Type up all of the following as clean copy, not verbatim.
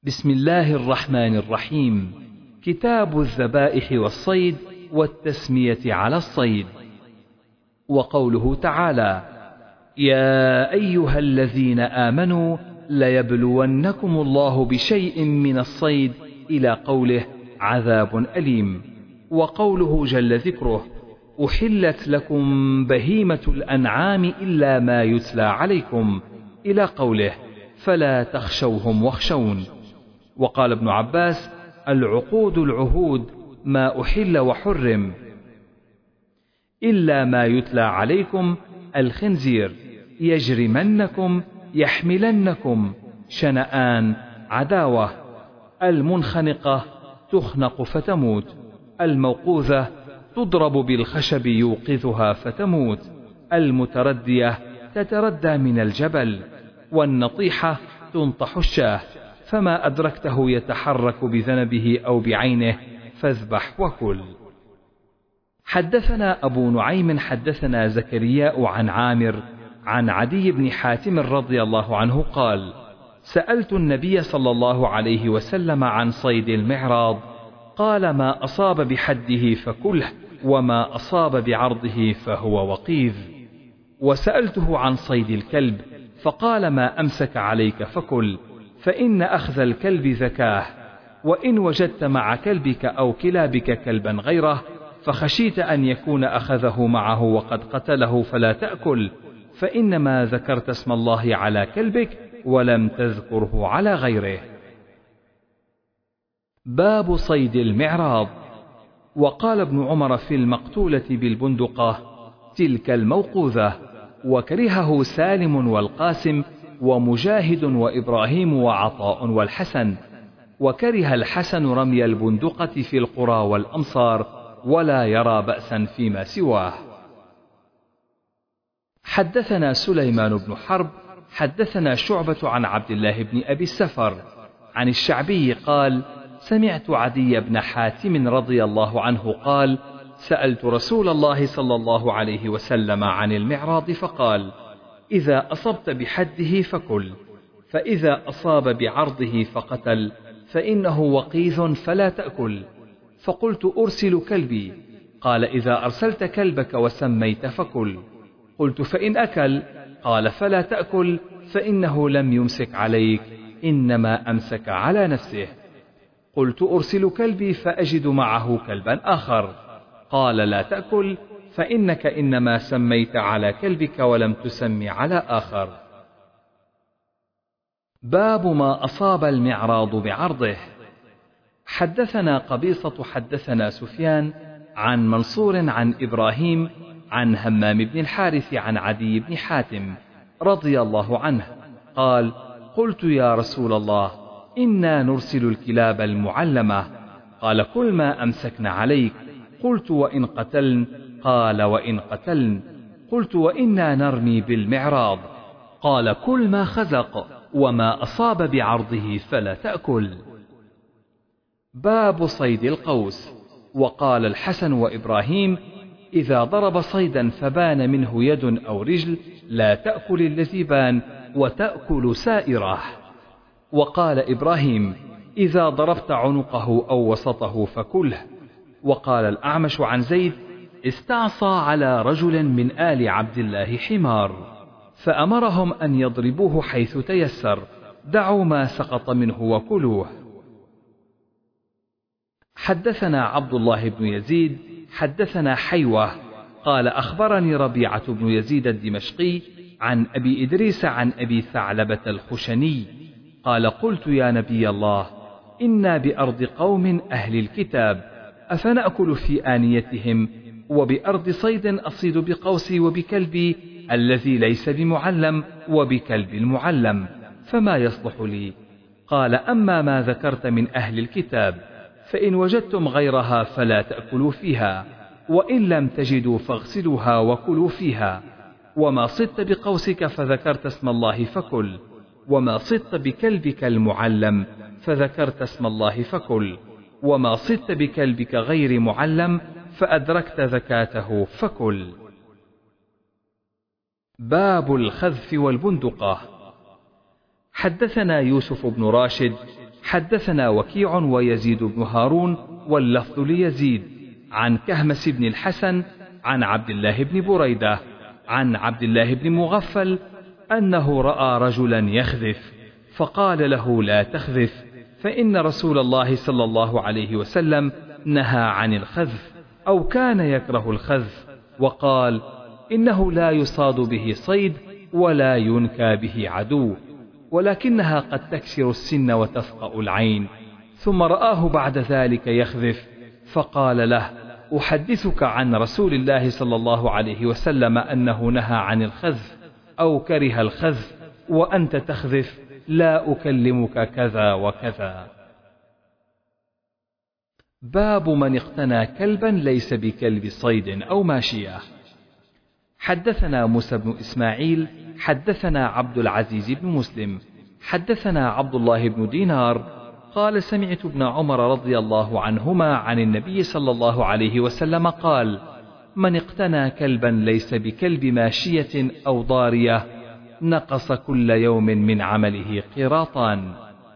بسم الله الرحمن الرحيم. كتاب الذبائح والصيد والتسمية على الصيد. وقوله تعالى: يا أيها الذين آمنوا ليبلونكم الله بشيء من الصيد إلى قوله عذاب أليم. وقوله جل ذكره: أحلت لكم بهيمة الأنعام إلا ما يتلى عليكم إلى قوله فلا تخشوهم واخشون. وقال ابن عباس: العقود العهود ما أحل وحرم إلا ما يتلى عليكم الخنزير يجرمنكم يحملنكم شنآن عداوة. المنخنقة تخنق فتموت. الموقوذة تضرب بالخشب يوقظها فتموت. المتردية تتردى من الجبل. والنطيحة تنطح الشاه، فما أدركته يتحرك بذنبه أو بعينه فاذبح وكل. حدثنا أبو نعيم حدثنا زكرياء عن عامر عن عدي بن حاتم رضي الله عنه قال: سألت النبي صلى الله عليه وسلم عن صيد المعراض، قال: ما أصاب بحده فكله، وما أصاب بعرضه فهو وقيذ. وسألته عن صيد الكلب، فقال: ما أمسك عليك فكل، فإن أخذ الكلب زكاه. وإن وجدت مع كلبك أو كلابك كلبا غيره فخشيت أن يكون أخذه معه وقد قتله فلا تأكل، فإنما ذكرت اسم الله على كلبك ولم تذكره على غيره. باب صيد المعراض. وقال ابن عمر في المقتولة بالبندقة: تلك الموقوذة. وكرهه سالم والقاسم ومجاهد وإبراهيم وعطاء والحسن. وكره الحسن رمي البندقة في القرى والأمصار، ولا يرى بأسا فيما سواه. حدثنا سليمان بن حرب حدثنا شعبة عن عبد الله بن أبي السفر عن الشعبي قال: سمعت عدي بن حاتم رضي الله عنه قال: سألت رسول الله صلى الله عليه وسلم عن المعراض فقال: إذا أصبت بحده فكل، فإذا أصاب بعرضه فقتل فإنه وقيذ فلا تأكل. فقلت: أرسل كلبي؟ قال: إذا أرسلت كلبك وسميت فكل. قلت: فإن أكل؟ قال: فلا تأكل، فإنه لم يمسك عليك، إنما أمسك على نفسه. قلت: أرسل كلبي فأجد معه كلبا آخر؟ قال: لا تأكل، فإنك إنما سميت على كلبك ولم تسمي على آخر. باب ما أصاب المعراض بعرضه. حدثنا قبيصة حدثنا سفيان عن منصور عن إبراهيم عن همام بن الحارث عن عدي بن حاتم رضي الله عنه قال: قلت: يا رسول الله، إنا نرسل الكلاب المعلمة. قال: كل ما أمسكن عليك. قلت: وإن قتلن؟ قال: وإن قتلن. قلت: وإنا نرمي بالمعراض. قال: كل ما خزق، وما أصاب بعرضه فلا تأكل. باب صيد القوس. وقال الحسن وإبراهيم: إذا ضرب صيدا فبان منه يد أو رجل لا تأكل الذي بان، وتأكل سائره. وقال إبراهيم: إذا ضربت عنقه أو وسطه فكله. وقال الأعمش عن زيد: استعصى على رجل من آل عبد الله حمار، فأمرهم أن يضربوه حيث تيسر، دعوا ما سقط منه وكلوه. حدثنا عبد الله بن يزيد حدثنا حيوة قال: أخبرني ربيعة بن يزيد الدمشقي عن أبي إدريس عن أبي ثعلبة الخشني قال: قلت: يا نبي الله، إنا بأرض قوم أهل الكتاب، أفنأكل في آنيتهم، وبأرض صيد أصيد بقوسي وبكلبي الذي ليس بمعلم وبكلب المعلم، فما يصلح لي؟ قال: أما ما ذكرت من أهل الكتاب فإن وجدتم غيرها فلا تأكلوا فيها، وإن لم تجدوا فاغسلوها وكلوا فيها. وما صدت بقوسك فذكرت اسم الله فكل، وما صدت بكلبك المعلم فذكرت اسم الله فكل، وما صدت بكلبك غير معلم فأدركت زكاته فكل. باب الخذف والبندقة. حدثنا يوسف بن راشد حدثنا وكيع ويزيد بن هارون واللفظ ليزيد عن كهمس بن الحسن عن عبد الله بن بريدة عن عبد الله بن مغفل أنه رأى رجلا يخذف فقال له لا تخذف فإن رسول الله صلى الله عليه وسلم نهى عن الخذف أو كان يكره الخذف، وقال إنه لا يصاد به صيد ولا ينكى به عدو، ولكنها قد تكسر السن وتفقأ العين. ثم رآه بعد ذلك يخذف فقال له أحدثك عن رسول الله صلى الله عليه وسلم أنه نهى عن الخذف أو كره الخذف وأنت تخذف، لا أكلمك كذا وكذا. باب من اقتنى كلبا ليس بكلب صيد أو ماشية. حدثنا موسى بن إسماعيل حدثنا عبد العزيز بن مسلم حدثنا عبد الله بن دينار قال سمعت ابن عمر رضي الله عنهما عن النبي صلى الله عليه وسلم قال من اقتنى كلبا ليس بكلب ماشية أو ضارية نقص كل يوم من عمله قيراطان.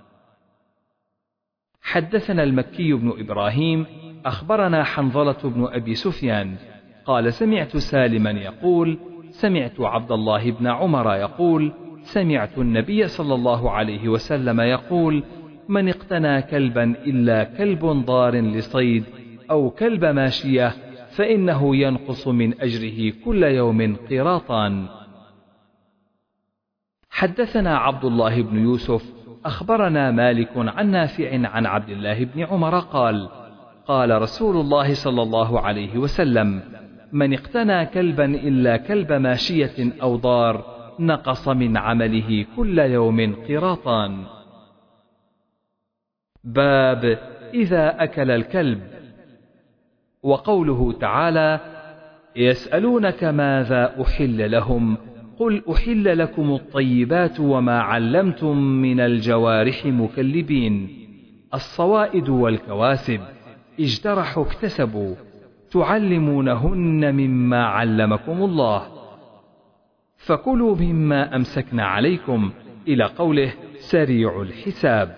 حدثنا المكي بن إبراهيم أخبرنا حنظلة بن أبي سفيان قال سمعت سالما يقول سمعت عبد الله بن عمر يقول سمعت النبي صلى الله عليه وسلم يقول من اقتنى كلبا إلا كلب ضار لصيد أو كلب ماشية فإنه ينقص من أجره كل يوم قيراطان. حدثنا عبد الله بن يوسف أخبرنا مالك عن نافع عن عبد الله بن عمر قال قال رسول الله صلى الله عليه وسلم من اقتنى كلبا إلا كلب ماشية أو ضار نقص من عمله كل يوم قيراطان. باب إذا أكل الكلب. وقوله تعالى يسألونك ماذا أحل لهم قل أحل لكم الطيبات وما علمتم من الجوارح مكلبين الصوائد والكواسب اجترحوا اكتسبوا تعلمونهن مما علمكم الله فكلوا مما أمسكن عليكم إلى قوله سريع الحساب.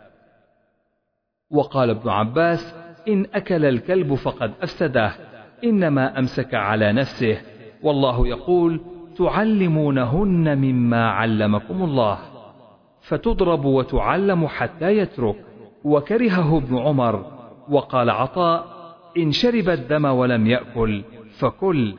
وقال ابن عباس إن أكل الكلب فقد أفسده إنما أمسك على نفسه والله يقول تعلمونهن مما علمكم الله فتضرب وتعلم حتى يترك. وكرهه ابن عمر. وقال عطاء إن شرب الدم ولم يأكل فكل.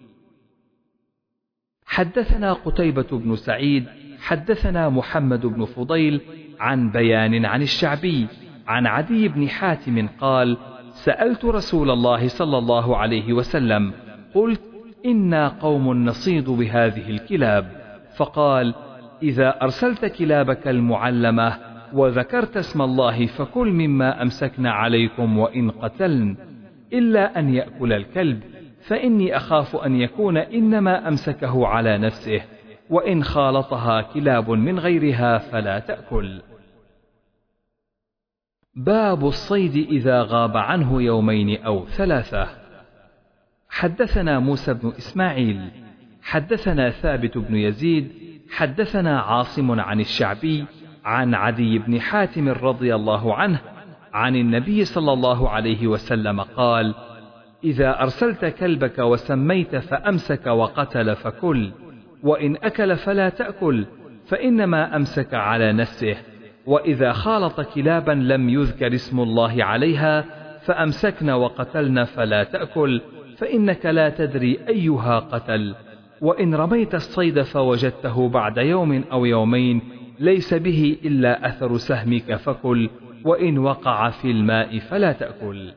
حدثنا قتيبة بن سعيد حدثنا محمد بن فضيل عن بيان عن الشعبي عن عدي بن حاتم قال سألت رسول الله صلى الله عليه وسلم قلت إنا قوم نصيد بهذه الكلاب فقال إذا أرسلت كلابك المعلمة وذكرت اسم الله فكل مما أمسكن عليكم وإن قتلن إلا أن يأكل الكلب فإني أخاف أن يكون إنما أمسكه على نفسه وإن خالطها كلاب من غيرها فلا تأكل. باب الصيد إذا غاب عنه يومين أو ثلاثة. حدثنا موسى بن إسماعيل حدثنا ثابت بن يزيد حدثنا عاصم عن الشعبي عن عدي بن حاتم رضي الله عنه عن النبي صلى الله عليه وسلم قال إذا أرسلت كلبك وسميت فأمسك وقتل فكل وإن أكل فلا تأكل فإنما أمسك على نفسه وإذا خالط كلابا لم يذكر اسم الله عليها فأمسكن وقتلن فلا تأكل فإنك لا تدري أيها قتل وإن رميت الصيد فوجدته بعد يوم أو يومين ليس به إلا أثر سهمك فكل وإن وقع في الماء فلا تأكل.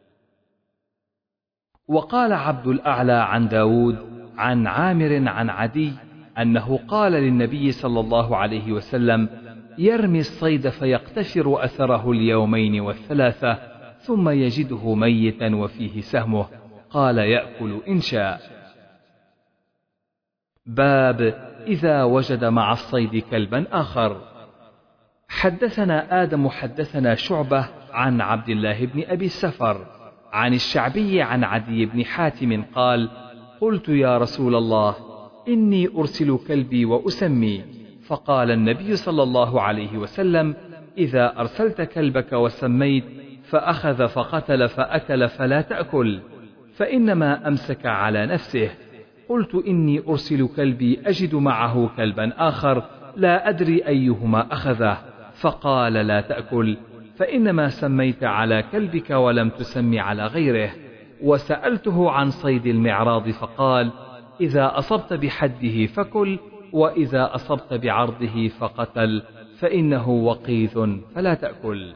وقال عبد الأعلى عن داود عن عامر عن عدي أنه قال للنبي صلى الله عليه وسلم يرمي الصيد فيقتفر أثره اليومين والثلاثة ثم يجده ميتا وفيه سهمه قال يأكل إن شاء. باب إذا وجد مع الصيد كلبا آخر. حدثنا آدم حدثنا شعبة عن عبد الله بن أبي السفر عن الشعبي عن عدي بن حاتم قال قلت يا رسول الله إني أرسل كلبي وأسمي فقال النبي صلى الله عليه وسلم إذا أرسلت كلبك وسميت فأخذ فقتل فأكل فلا تأكل، فإنما أمسك على نفسه. قلت إني أرسل كلبي أجد معه كلبا آخر لا أدري أيهما أخذه، فقال لا تأكل، فإنما سميت على كلبك ولم تسم على غيره. وسألته عن صيد المعراض فقال إذا أصبت بحده فكل، وإذا أصبت بعرضه فقتل، فإنه وقيث فلا تأكل.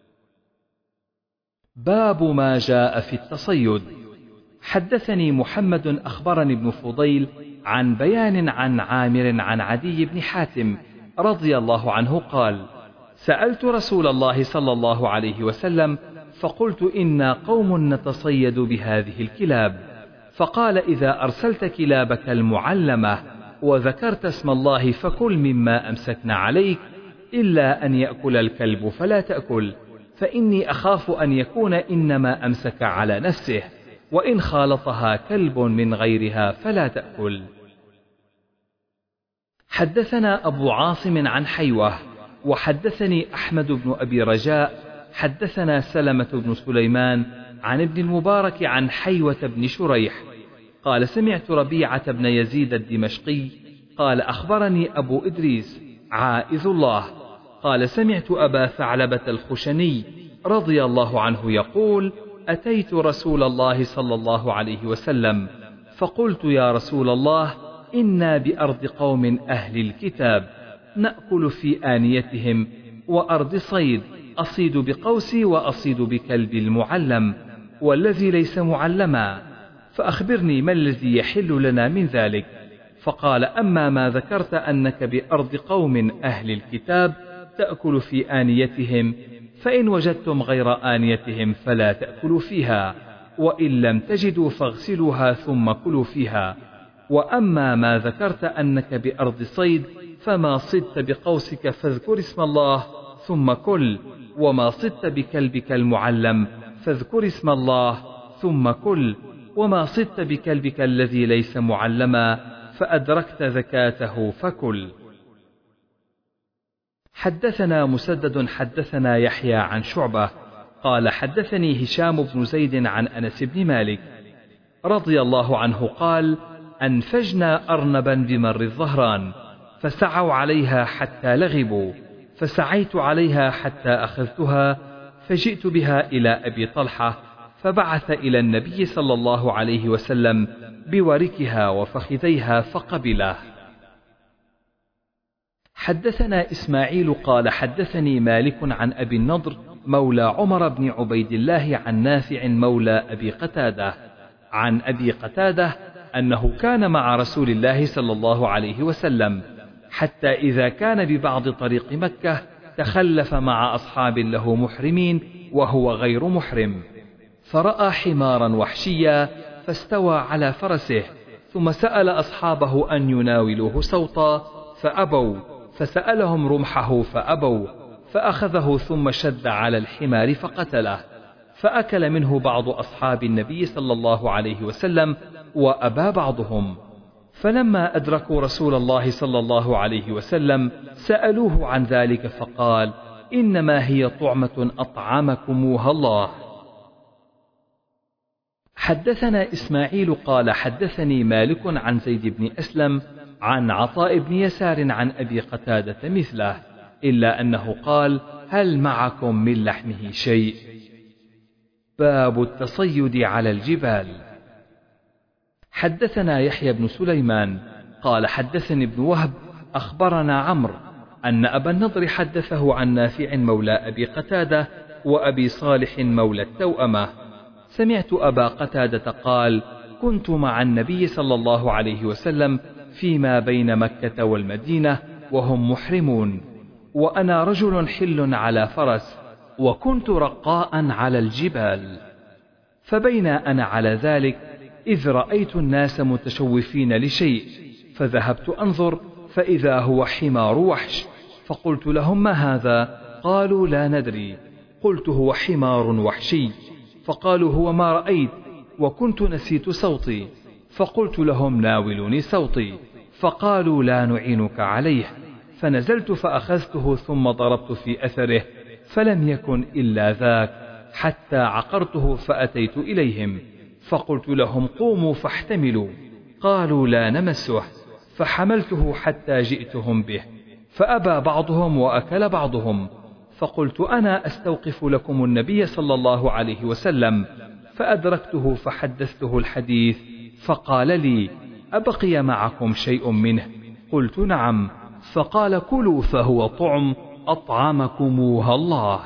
باب ما جاء في التصيد. حدثني محمد أخبرني ابن فضيل عن بيان عن عامر عن عدي بن حاتم رضي الله عنه قال سألت رسول الله صلى الله عليه وسلم فقلت إنا قوم نتصيد بهذه الكلاب، فقال إذا أرسلت كلابك المعلمة وذكرت اسم الله فكل مما أمسكنا عليك، إلا أن يأكل الكلب فلا تأكل، فإني أخاف أن يكون إنما أمسك على نفسه، وإن خالطها كلب من غيرها فلا تأكل. حدثنا أبو عاصم عن حيوة، وحدثني أحمد بن أبي رجاء حدثنا سلمة بن سليمان عن ابن المبارك عن حيوة بن شريح قال سمعت ربيعة بن يزيد الدمشقي قال أخبرني أبو إدريس عائذ الله قال سمعت أبا ثعلبة الخشني رضي الله عنه يقول أتيت رسول الله صلى الله عليه وسلم فقلت يا رسول الله إنا بأرض قوم أهل الكتاب نأكل في آنيتهم وأرض صيد، أصيد بقوسي وأصيد بكلب المعلم والذي ليس معلما، فأخبرني ما الذي يحل لنا من ذلك؟ فقال أما ما ذكرت أنك بأرض قوم أهل الكتاب تأكل في آنيتهم، فإن وجدتم غير آنيتهم فلا تأكلوا فيها، وإن لم تجدوا فاغسلوها ثم كلوا فيها. وأما ما ذكرت أنك بأرض صيد فما صدت بقوسك فاذكر اسم الله ثم كل، وما صدت بكلبك المعلم فاذكر اسم الله ثم كل، وما صدت بكلبك الذي ليس معلما فأدركت زكاته فكل. حدثنا مسدد حدثنا يحيى عن شعبة قال حدثني هشام بن زيد عن أنس بن مالك رضي الله عنه قال أنفجنا أرنبا بمر الظهران فسعوا عليها حتى لغبوا، فسعيت عليها حتى أخذتها فجئت بها إلى أبي طلحة فبعث إلى النبي صلى الله عليه وسلم بوركها وفخذيها فقبله. حدثنا إسماعيل قال حدثني مالك عن أبي النضر مولى عمر بن عبيد الله عن نافع مولى أبي قتادة عن أبي قتادة أنه كان مع رسول الله صلى الله عليه وسلم حتى إذا كان ببعض طريق مكة تخلف مع أصحاب له محرمين وهو غير محرم، فرأى حمارا وحشيا فاستوى على فرسه، ثم سأل أصحابه أن يناولوه سوطا فأبوا، فسألهم رمحه فأبوا، فأخذه ثم شد على الحمار فقتله، فأكل منه بعض أصحاب النبي صلى الله عليه وسلم وأبى بعضهم. فلما أدركوا رسول الله صلى الله عليه وسلم سألوه عن ذلك فقال إنما هي طعمة أطعمكموها الله. حدثنا إسماعيل قال حدثني مالك عن زيد بن أسلم عن عطاء بن يسار عن أبي قتادة مثله، إلا أنه قال هل معكم من لحمه شيء؟ باب التصيد على الجبال. حدثنا يحيى بن سليمان قال حدثني ابن وهب أخبرنا عمرو أن أبا النضر حدثه عن نافع مولى أبي قتادة وأبي صالح مولى التوأمة سمعت أبا قتادة قال كنت مع النبي صلى الله عليه وسلم فيما بين مكة والمدينة وهم محرمون، وأنا رجل حل على فرس، وكنت رقاء على الجبال، فبين أنا على ذلك إذ رأيت الناس متشوفين لشيء، فذهبت أنظر فإذا هو حمار وحش، فقلت لهم ما هذا؟ قالوا لا ندري. قلت هو حمار وحشي، فقالوا هو ما رأيت، وكنت نسيت صوتي، فقلت لهم ناولوني صوتي، فقالوا لا نعينك عليه، فنزلت فأخذته ثم ضربت في أثره فلم يكن إلا ذاك، حتى عقرته فأتيت إليهم فقلت لهم قوموا فاحتملوا، قالوا لا نمسه، فحملته حتى جئتهم به، فأبى بعضهم وأكل بعضهم، فقلت أنا أستوقف لكم النبي صلى الله عليه وسلم، فأدركته فحدثته الحديث، فقال لي أبقي معكم شيء منه؟ قلت نعم، فقال كلوا فهو طعم أطعمكموها الله.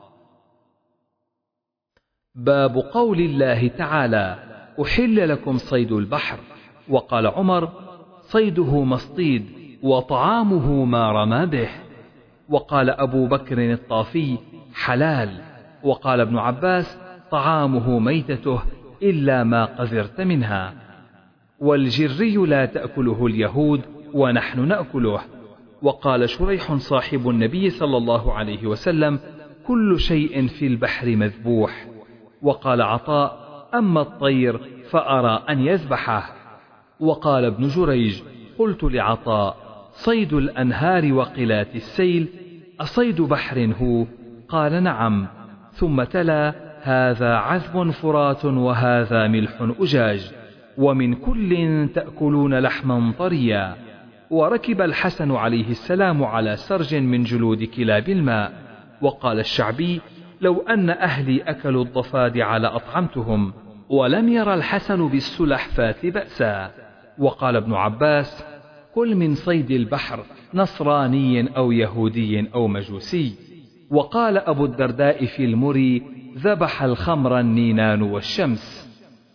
باب قول الله تعالى أحل لكم صيد البحر، وقال عمر صيده مصطيد وطعامه ما رمى به، وقال أبو بكر الطافي حلال، وقال ابن عباس طعامه ميتته إلا ما قذرت منها، والجري لا تأكله اليهود ونحن نأكله، وقال شريح صاحب النبي صلى الله عليه وسلم كل شيء في البحر مذبوح، وقال عطاء أما الطير فأرى أن يذبحه، وقال ابن جريج قلت لعطاء صيد الأنهار وقلات السيل أصيد بحر هو؟ قال نعم، ثم تلا هذا عذب فرات وهذا ملح أجاج ومن كل تأكلون لحما طريا. وركب الحسن عليه السلام على سرج من جلود كلاب الماء، وقال الشعبي لو أن أهلي أكلوا الضفادع لأطعمتهم، ولم ير الحسن بالسلحفاة بأسا. وقال ابن عباس كل من صيد البحر نصراني أو يهودي أو مجوسي. وقال أبو الدرداء في المري ذبح الخمر النينان والشمس.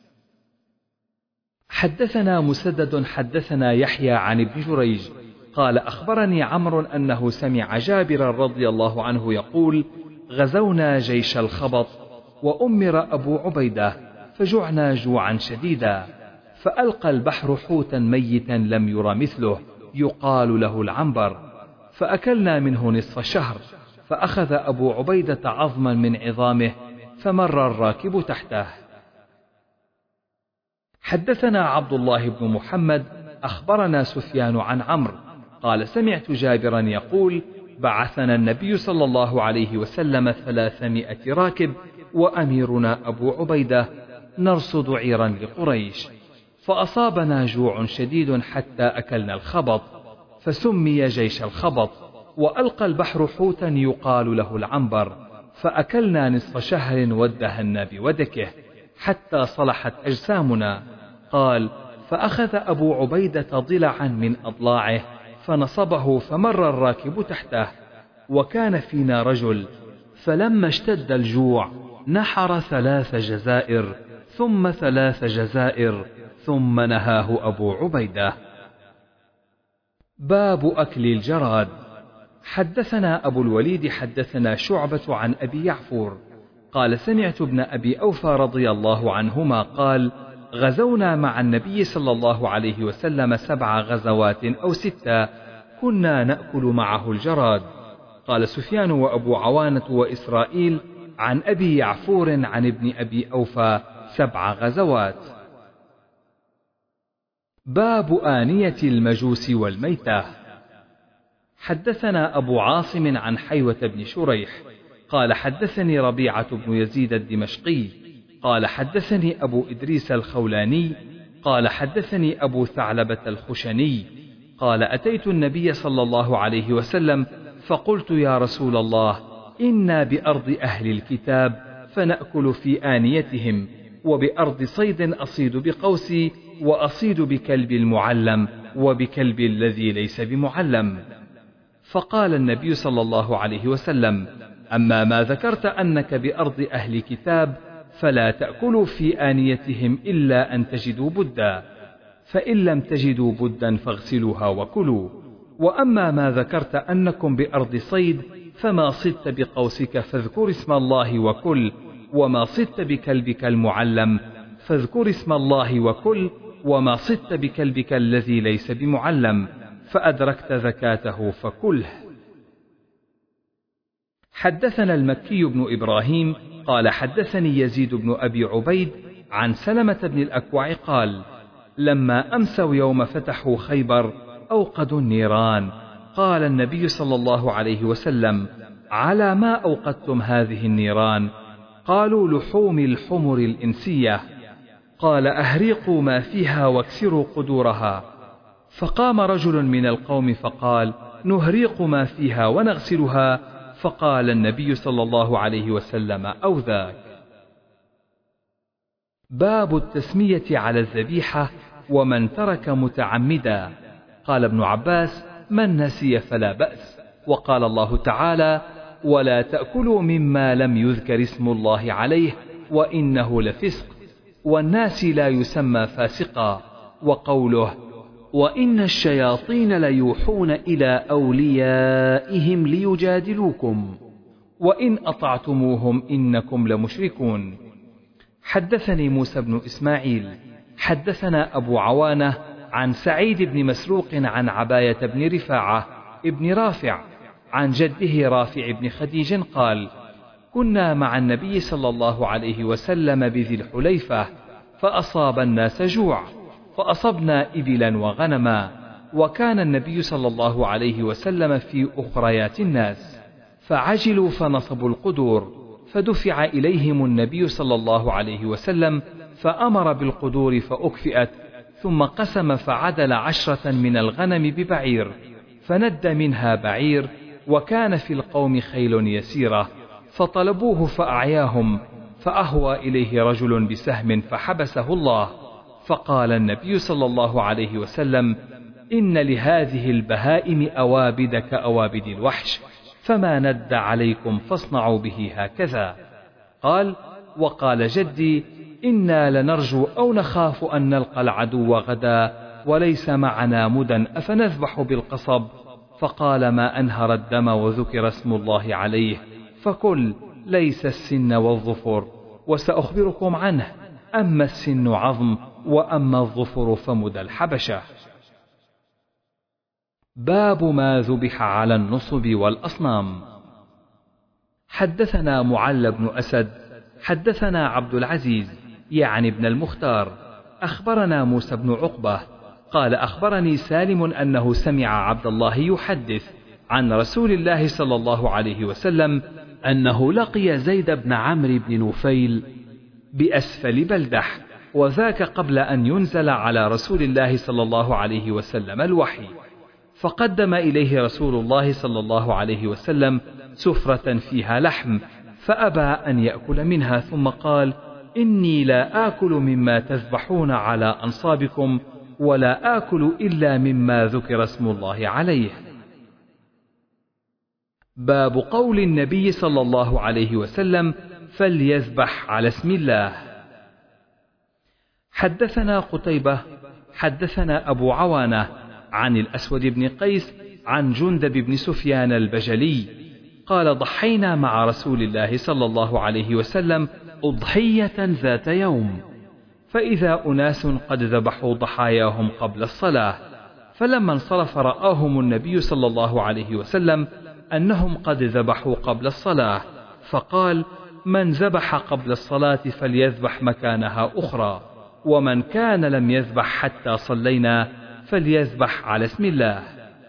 حدثنا مسدد حدثنا يحيى عن ابن جريج قال أخبرني عمرو أنه سمع جابر رضي الله عنه يقول غزونا جيش الخبط وأمر أبو عبيدة فجعنا جوعا شديدا، فألقى البحر حوتا ميتا لم ير مثله يقال له العنبر، فأكلنا منه نصف شهر، فأخذ أبو عبيدة عظما من عظامه فمر الراكب تحته. حدثنا عبد الله بن محمد أخبرنا سفيان عن عمرو قال سمعت جابرا يقول بعثنا النبي صلى الله عليه وسلم 300 راكب وأميرنا أبو عبيدة نرصد عيرا لقريش، فأصابنا جوع شديد حتى أكلنا الخبط، فسمي جيش الخبط. وألقى البحر حوتا يقال له العنبر، فأكلنا نصف شهر وادهنا بودكه حتى صلحت أجسامنا. قال فأخذ أبو عبيدة ضلعا من أضلاعه فنصبه فمر الراكب تحته، وكان فينا رجل، فلما اشتد الجوع نحر 3 جزائر ثم 3 جزائر ثم نهاه أبو عبيدة. باب أكل الجراد. حدثنا أبو الوليد حدثنا شعبة عن أبي يعفور قال سمعت ابن أبي أوفى رضي الله عنهما قال غزونا مع النبي صلى الله عليه وسلم 7 غزوات أو 6 كنا نأكل معه الجراد. قال سفيان وأبو عوانة وإسرائيل عن أبي يعفور عن ابن أبي أوفى 7 غزوات. باب آنية المجوس والميتة. حدثنا أبو عاصم عن حيوة بن شريح قال حدثني ربيعة بن يزيد الدمشقي قال حدثني أبو إدريس الخولاني قال حدثني أبو ثعلبة الخشني قال أتيت النبي صلى الله عليه وسلم فقلت يا رسول الله إنا بأرض أهل الكتاب فنأكل في آنيتهم، وبأرض صيد أصيد بقوسي وأصيد بكلب المعلم وبكلب الذي ليس بمعلم. فقال النبي صلى الله عليه وسلم أما ما ذكرت أنك بأرض أهل كتاب فلا تأكلوا في آنيتهم إلا أن تجدوا بدا، فإن لم تجدوا بدا فاغسلوها وكلوا. وأما ما ذكرت أنكم بأرض صيد فما صدت بقوسك فاذكر اسم الله وكل، وما صدت بكلبك المعلم فاذكر اسم الله وكل، وما صدت بكلبك الذي ليس بمعلم فأدركت ذكاته فكله. حدثنا المكي بن إبراهيم قال حدثني يزيد بن أبي عبيد عن سلمة بن الأكوع قال لما أمسوا يوم فتحوا خيبر أوقدوا النيران، قال النبي صلى الله عليه وسلم: على ما أوقدتم هذه النيران؟ قالوا: لحوم الحمر الإنسية. قال: أهريقوا ما فيها واكسروا قدورها. فقام رجل من القوم فقال: نهريق ما فيها ونغسلها. فقال النبي صلى الله عليه وسلم: أو ذاك. باب التسمية على الذبيحة ومن ترك متعمدا. قال ابن عباس: من نسي فلا بأس. وقال الله تعالى: ولا تأكلوا مما لم يذكر اسم الله عليه وإنه لفسق. والناس لا يسمى فاسقا. وقوله: وإن الشياطين ليوحون إلى أوليائهم ليجادلوكم وإن أطعتموهم إنكم لمشركون. حدثني موسى بن إسماعيل حدثنا أبو عوانة عن سعيد بن مسروق عن عباية بن رفاعة ابن رافع عن جده رافع بن خديج قال: كنا مع النبي صلى الله عليه وسلم بذي الحليفة فأصاب الناس جوع، فأصبنا إبلا وغنما، وكان النبي صلى الله عليه وسلم في أخريات الناس، فعجلوا فنصبوا القدور، فدفع إليهم النبي صلى الله عليه وسلم فأمر بالقدور فأكفئت، ثم قسم فعدل 10 من الغنم ببعير، فند منها بعير، وكان في القوم خيل يسيرة، فطلبوه فأعياهم، فأهوى إليه رجل بسهم فحبسه الله، فقال النبي صلى الله عليه وسلم: إن لهذه البهائم أوابد كأوابد الوحش، فما ند عليكم فاصنعوا به هكذا. قال: وقال جدي: إنا لنرجو أو نخاف أن نلقى العدو غدا وليس معنا مدى أفنذبح بالقصب؟ فقال: ما أنهر الدم وذكر اسم الله عليه فكل، ليس السن والظفر، وسأخبركم عنه، أما السن عظم وأما الظفر فمدى الحبشة. باب ما ذبح على النصب والأصنام. حدثنا معل بن أسد حدثنا عبد العزيز يعني ابن المختار أخبرنا موسى بن عقبة قال: أخبرني سالم أنه سمع عبد الله يحدث عن رسول الله صلى الله عليه وسلم أنه لقي زيد بن عمرو بن نفيل بأسفل بلدح، وذاك قبل أن ينزل على رسول الله صلى الله عليه وسلم الوحي، فقدم إليه رسول الله صلى الله عليه وسلم سفرة فيها لحم، فأبى أن يأكل منها، ثم قال: إني لا آكل مما تذبحون على أنصابكم، ولا آكل إلا مما ذكر اسم الله عليه. باب قول النبي صلى الله عليه وسلم: فليذبح على اسم الله. حدثنا قتيبة حدثنا أبو عوانة عن الأسود بن قيس عن جندب بن سفيان البجلي قال: ضحينا مع رسول الله صلى الله عليه وسلم أضحية ذات يوم، فإذا أناس قد ذبحوا ضحاياهم قبل الصلاة، فلما انصرف رآهم النبي صلى الله عليه وسلم أنهم قد ذبحوا قبل الصلاة، فقال: من ذبح قبل الصلاة فليذبح مكانها أخرى، ومن كان لم يذبح حتى صلينا فليذبح على اسم الله.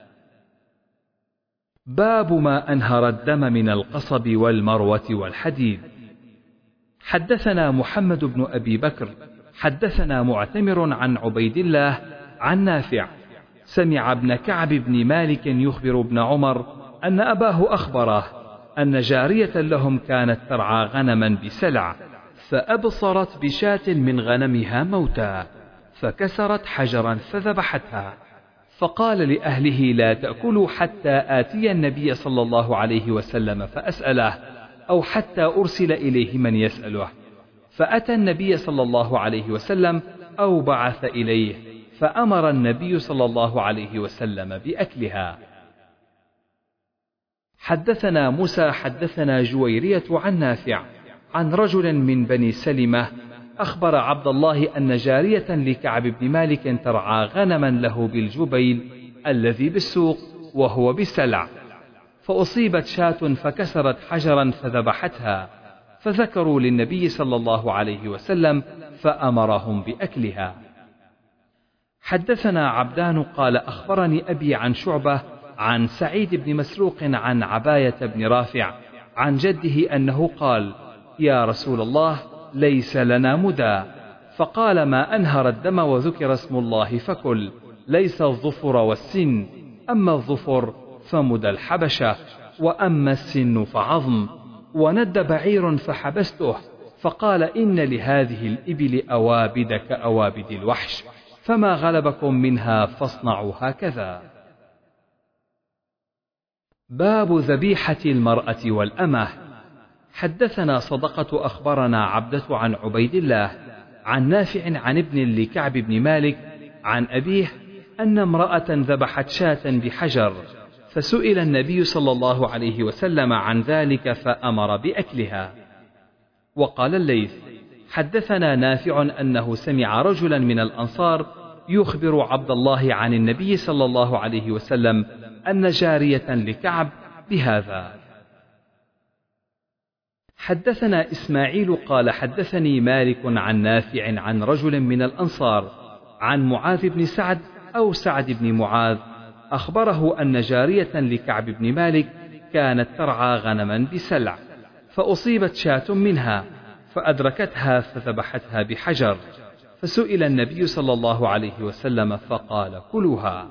باب ما أنهر الدم من القصب والمروة والحديد. حدثنا محمد بن أبي بكر حدثنا معتمر عن عبيد الله عن نافع سمع ابن كعب بن مالك يخبر ابن عمر أن أباه أخبره أن جارية لهم كانت ترعى غنما بسلع، فأبصرت بشاة من غنمها موتى، فكسرت حجرا فذبحتها، فقال لأهله: لا تأكلوا حتى آتي النبي صلى الله عليه وسلم فأسأله، أو حتى أرسل إليه من يسأله، فأتى النبي صلى الله عليه وسلم أو بعث إليه، فأمر النبي صلى الله عليه وسلم بأكلها. حدثنا موسى حدثنا جويرية عن نافع عن رجل من بني سلمة أخبر عبد الله أن جارية لكعب بن مالك ترعى غنما له بالجبيل الذي بالسوق وهو بسلع، فأصيبت شاة فكسرت حجرا فذبحتها، فذكروا للنبي صلى الله عليه وسلم فأمرهم بأكلها. حدثنا عبدان قال: أخبرني أبي عن شعبة عن سعيد بن مسروق عن عباية بن رافع عن جده أنه قال: يا رسول الله، ليس لنا مدى. فقال: ما أنهر الدم وذكر اسم الله فكل، ليس الظفر والسن، أما الظفر فمدى الحبشة، وأما السن فعظم. وند بعير فحبسته، فقال: إن لهذه الإبل أوابد كأوابد الوحش، فما غلبكم منها فاصنعوا هكذا. باب ذبيحة المرأة والأمة. حدثنا صدقة أخبرنا عبدة عن عبيد الله عن نافع عن ابن لكعب بن مالك عن أبيه أن امرأة ذبحت شاة بحجر، فسئل النبي صلى الله عليه وسلم عن ذلك فأمر بأكلها. وقال الليث: حدثنا نافع أنه سمع رجلا من الأنصار يخبر عبد الله عن النبي صلى الله عليه وسلم أن جارية لكعب بهذا. حدثنا إسماعيل قال حدثني مالك عن نافع عن رجل من الأنصار عن معاذ بن سعد أو سعد بن معاذ أخبره أن جارية لكعب بن مالك كانت ترعى غنما بسلع، فأصيبت شاة منها فأدركتها فذبحتها بحجر، فسئل النبي صلى الله عليه وسلم فقال: كلوها.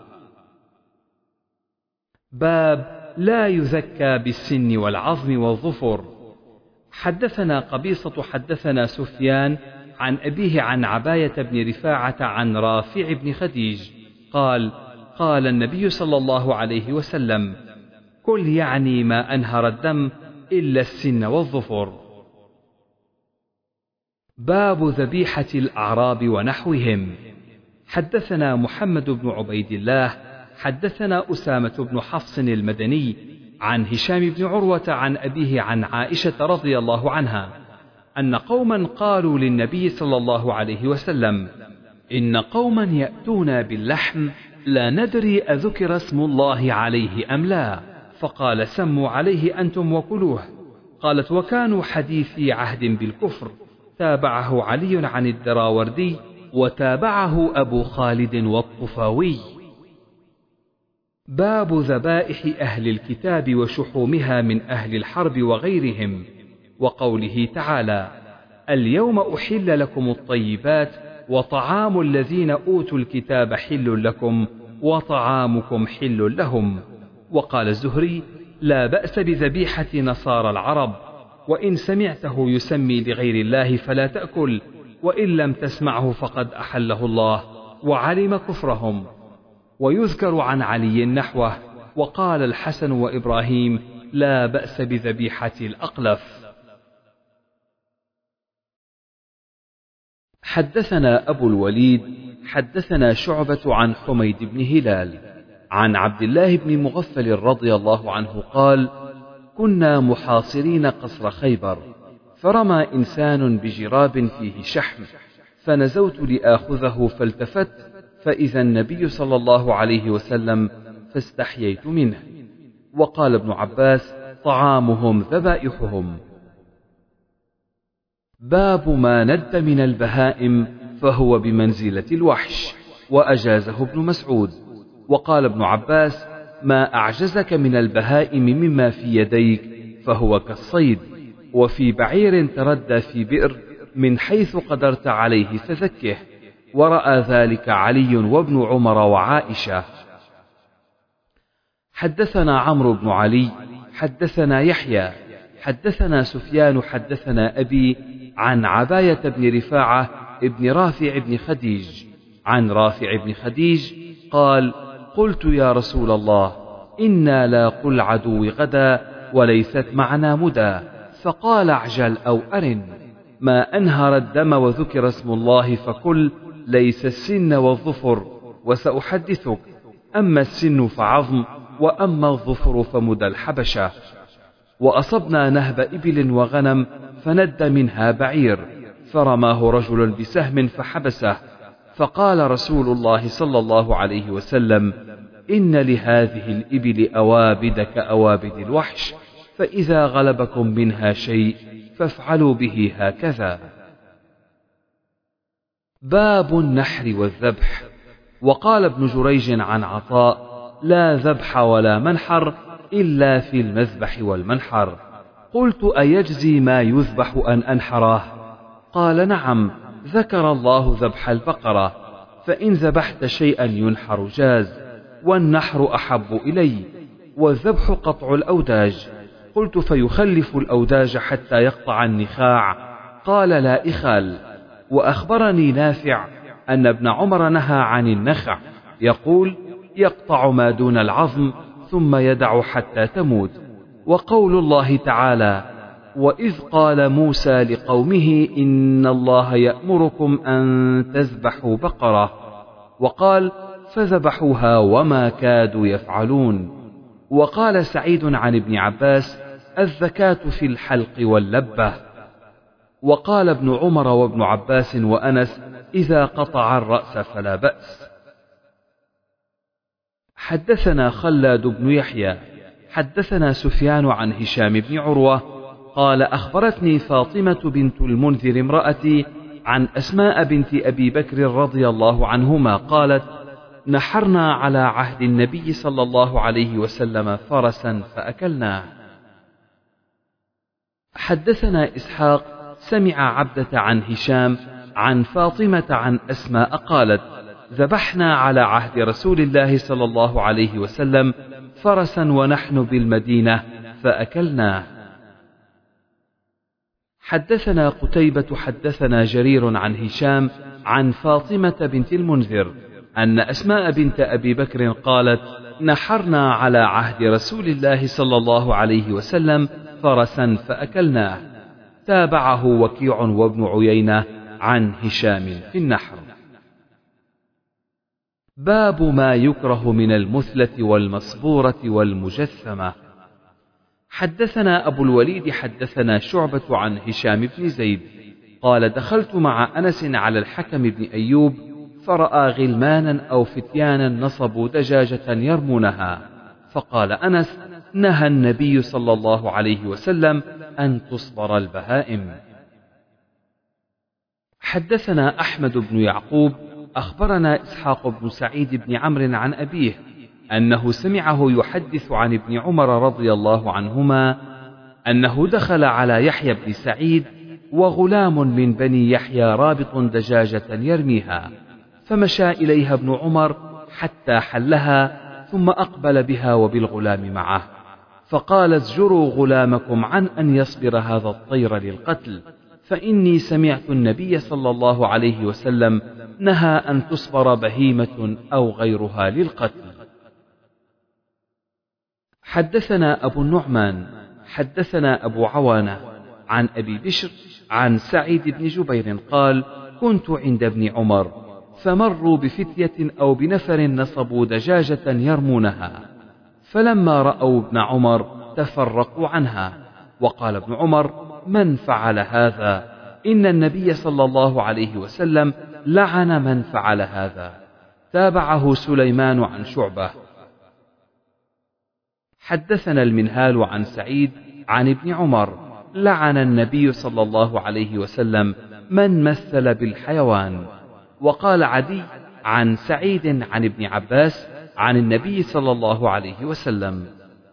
باب لا يزكى بالسن والعظم والظفر. حدثنا قبيصة حدثنا سفيان عن أبيه عن عباية بن رفاعة عن رافع بن خديج قال: قال النبي صلى الله عليه وسلم: كل يعني ما أنهر الدم إلا السن والظفر. باب ذبيحة الأعراب ونحوهم. حدثنا محمد بن عبيد الله حدثنا أسامة بن حفص المدني عن هشام بن عروة عن أبيه عن عائشة رضي الله عنها أن قوما قالوا للنبي صلى الله عليه وسلم: إن قوما يأتون باللحم لا ندري أذكر اسم الله عليه أم لا، فقال: سموا عليه أنتم وكلوه. قالت: وكانوا حديثي عهد بالكفر. تابعه علي عن الدراوردي وتابعه أبو خالد والطفاوي. باب ذبائح أهل الكتاب وشحومها من أهل الحرب وغيرهم، وقوله تعالى: اليوم أحل لكم الطيبات وطعام الذين أوتوا الكتاب حل لكم وطعامكم حل لهم. وقال الزهري: لا بأس بذبيحة نصارى العرب، وإن سمعته يسمي لغير الله فلا تأكل، وإن لم تسمعه فقد أحله الله وعلم كفرهم. ويذكر عن علي نحوه، وقال الحسن وإبراهيم: لا بأس بذبيحة الأقلف. حدثنا أبو الوليد حدثنا شعبة عن حميد بن هلال عن عبد الله بن مغفل رضي الله عنه قال: كنا محاصرين قصر خيبر، فرمى إنسان بجراب فيه شحم، فنزوت لآخذه فالتفت فإذا النبي صلى الله عليه وسلم فاستحييت منه. وقال ابن عباس: طعامهم ذبائحهم. باب ما ند من البهائم فهو بمنزلة الوحش، وأجازه ابن مسعود. وقال ابن عباس: ما أعجزك من البهائم مما في يديك فهو كالصيد، وفي بعير تردى في بئر من حيث قدرت عليه فذكه. ورأى ذلك علي وابن عمر وعائشة. حدثنا عمرو بن علي حدثنا يحيى حدثنا سفيان حدثنا أبي عن عباية بن رفاعة ابن رافع بن خديج عن رافع بن خديج قال: قلت يا رسول الله، إنا لاقوا العدو غدا وليست معنا مدى، فقال: اعجل أو أرن. ما أنهر الدم وذكر اسم الله فكل، ليس السن والظفر، وسأحدثك: أما السن فعظم، وأما الظفر فمدى الحبشة. وأصبنا نهب إبل وغنم فند منها بعير، فرماه رجل بسهم فحبسه، فقال رسول الله صلى الله عليه وسلم: إن لهذه الإبل أوابد كأوابد الوحش، فإذا غلبكم منها شيء فافعلوا به هكذا. باب النحر والذبح. وقال ابن جريج عن عطاء: لا ذبح ولا منحر إلا في المذبح والمنحر. قلت أيجزي ما يذبح أن أنحره؟ قال نعم، ذكر الله ذبح البقرة، فإن ذبحت شيئا ينحر جاز، والنحر أحب إلي، والذبح قطع الأوداج. قلت فيخلف الأوداج حتى يقطع النخاع؟ قال لا إخال. وأخبرني نافع أن ابن عمر نهى عن النخع، يقول يقطع ما دون العظم ثم يدع حتى تموت. وقول الله تعالى وإذ قال موسى لقومه إن الله يأمركم أن تذبحوا بقرة، وقال فذبحوها وما كادوا يفعلون. وقال سعيد عن ابن عباس الزكاة في الحلق واللبة. وقال ابن عمر وابن عباس وأنس إذا قطع الرأس فلا بأس. حدثنا خلاد بن يحيى حدثنا سفيان عن هشام بن عروة قال أخبرتني فاطمة بنت المنذر امرأتي عن أسماء بنت أبي بكر رضي الله عنهما قالت نحرنا على عهد النبي صلى الله عليه وسلم فرسا فأكلناه. حدثنا إسحاق سمع عبدة عن هشام عن فاطمة عن أسماء قالت ذبحنا على عهد رسول الله صلى الله عليه وسلم فرسا ونحن بالمدينة فأكلناه. حدثنا قتيبة حدثنا جرير عن هشام عن فاطمة بنت المنذر أن أسماء بنت أبي بكر قالت نحرنا على عهد رسول الله صلى الله عليه وسلم فرسا فأكلناه. تابعه وكيع وابن عيينة عن هشام في النحر. باب ما يكره من المثلة والمصبورة والمجثمة. حدثنا أبو الوليد حدثنا شعبة عن هشام بن زيد قال دخلت مع أنس على الحكم بن أيوب فرأى غلمانا أو فتيانا نصبوا دجاجة يرمونها، فقال أنس نهى النبي صلى الله عليه وسلم أن تصبر البهائم. حدثنا أحمد بن يعقوب أخبرنا إسحاق بن سعيد بن عمرو عن أبيه أنه سمعه يحدث عن ابن عمر رضي الله عنهما أنه دخل على يحيى بن سعيد وغلام من بني يحيى رابط دجاجة يرميها، فمشى إليها ابن عمر حتى حلها ثم أقبل بها وبالغلام معه، فقال ازجروا غلامكم عن أن يصبر هذا الطير للقتل، فإني سمعت النبي صلى الله عليه وسلم نهى أن تصبر بهيمة أو غيرها للقتل. حدثنا أبو النعمان حدثنا أبو عوانة عن أبي بشر عن سعيد بن جبير قال كنت عند ابن عمر فمروا بفتية أو بنفر نصبوا دجاجة يرمونها، فلما رأوا ابن عمر تفرقوا عنها، وقال ابن عمر من فعل هذا؟ إن النبي صلى الله عليه وسلم لعن من فعل هذا. تابعه سليمان عن شعبة. حدثنا المنهال عن سعيد عن ابن عمر لعن النبي صلى الله عليه وسلم من مثل بالحيوان. وقال عدي عن سعيد عن ابن عباس عن النبي صلى الله عليه وسلم.